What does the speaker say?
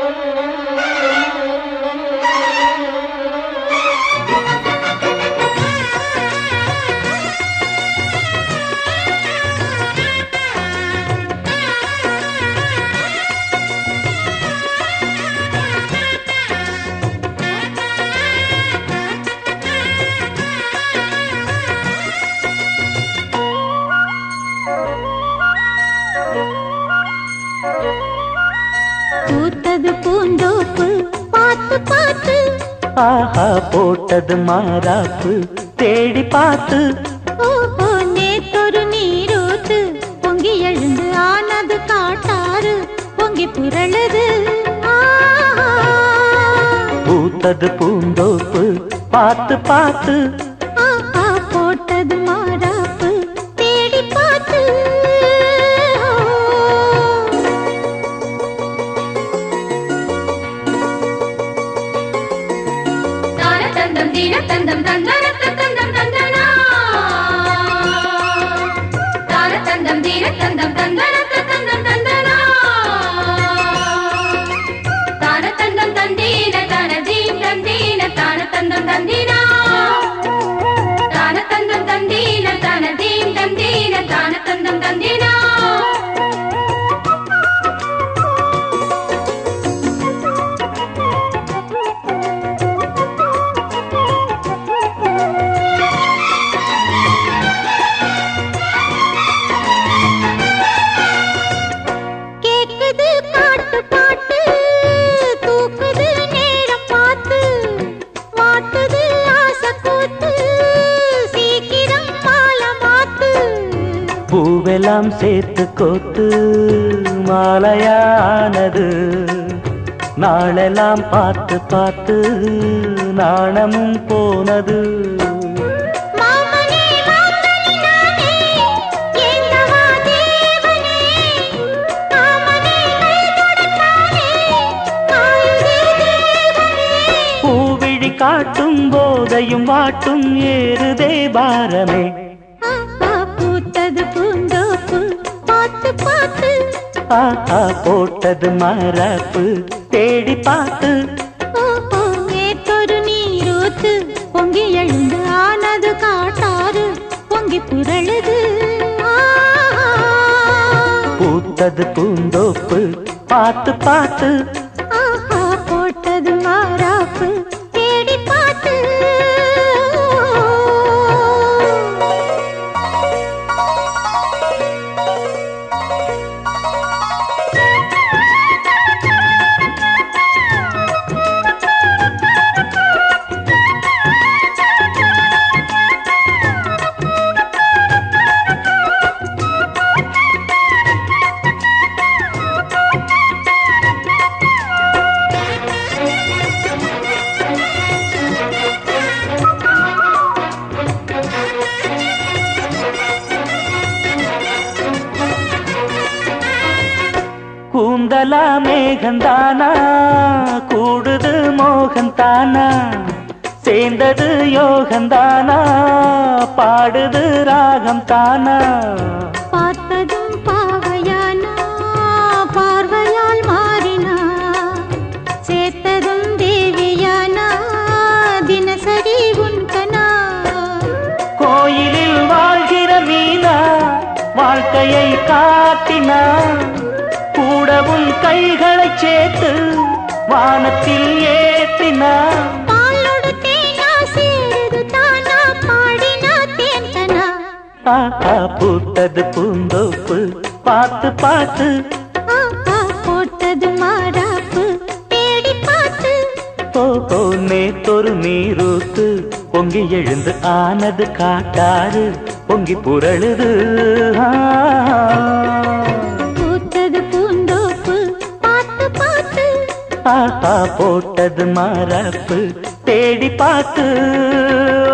பூத்தது பூந்தோப்பு பார்த்து பார்த்து, ஆஹா போட்டது மாறாப்பு தேடி பார்த்து. ஓஹோ நேத்தொரு நீரூத்து பொங்கி எழுந்து ஆனது காட்டாறு பொங்கி புரளுது. பூத்தது பூந்தோப்பு பார்த்து பார்த்து, ஆஹா போட்டது மாறாப்பு தேடி பார்த்து. தந்தம் தீன தந்தம் தந்தன தந்தம் தந்தனா தான தந்தம் தீன தந்தம் தந்தன தந்தம் தந்தனா தான தந்தம் தந்தீன தான தீம் தந்தீன தான தந்தம் தந்தீனா தான தந்தம் தந்தீன தான தீம் தந்தீன தான தந்தம் தந்தீனா. பூவெல்லாம் சேர்த்து கோத்து மாலையானது. நாளெல்லாம் பார்த்து பார்த்து நாணமும் போனது. பூவிழி காட்டும் போதையும் வாட்டும் ஏறுதே பாரமே. ஆஹா போட்டது மரப்பு தேடி பார்த்து. நேத்தொரு நீரூத்து பொங்கி எழுந்து ஆனது காட்டாறு பொங்கி புரளுது. பூத்தது பூந்தோப்பு பார்த்து பார்த்து, ஆஹா போட்டது மரப்பு தேடி பார்த்து. கூந்தலா மேகந்தானா கூடுது மோகந்தானா, சேர்ந்தது யோகந்தானா பாடுது ராகம் தானா. பார்த்ததும் பாவையானா பார்வையால் மாறினா, சேர்த்ததும் தேவியானா தினசரி உன்கனா. கோயிலில் வாழ்கிற மீனா வாழ்க்கையை காட்டினா, கூடவும் கைகளை சேர்த்து வானத்தில் ஏற்றினா. பாலோடு தேனா சேருது தானா பாடினா தேன்கனா. ஆஹா பூத்தது பூந்தோப்பு பார்த்து பார்த்து, ஆஹா போட்டது மாறாப்பு தேடி பார்த்து. ஓஹோ நேத்தொரு நீரூத்து பொங்கி எழுந்து ஆனது காட்டாறு பொங்கி புரளுது. பூத்தது பூந்தோப்பு பார்த்து பார்த்து, ஆஹா போட்டது மரப்பு தேடி பார்த்து.